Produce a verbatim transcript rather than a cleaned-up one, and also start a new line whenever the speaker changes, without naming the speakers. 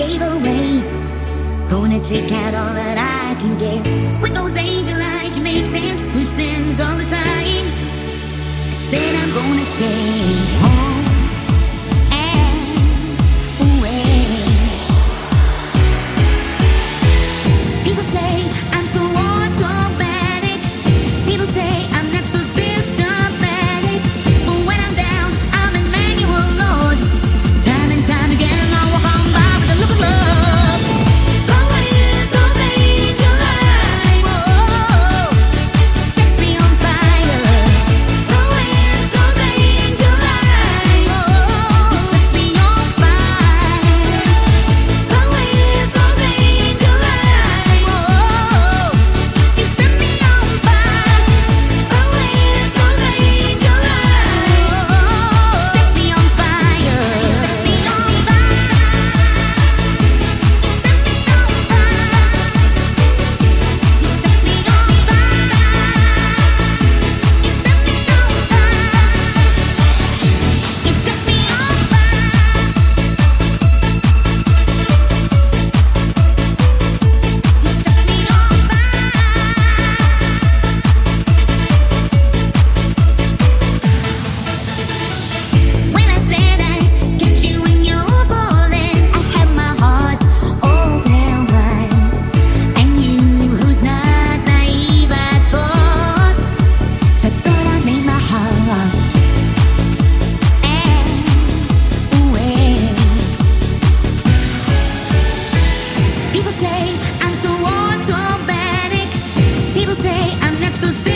gave away. Gonna take out all that I can get. With those angel eyes, you make sense with sins all the time. Said I'm gonna stay home and away. People say I'm so automatic. People say I'm not so systematic. But when I'm down, I'm Emmanuel, Lord. Time and time again, I walk on by with a look of love. Going in those angel eyes, whoa, set me on fire. Going in those angel eyes, whoa, set me on fire. Going in those angel eyes, whoa, you set me on fire. Going in those angel eyes, whoa, set me on fire. Set me on When I said I'd catch you when you're falling, I had my heart open wide. And you, who's not naive, I thought, so thought I made my heart and away. People say I'm so automatic. People say I'm not so serious.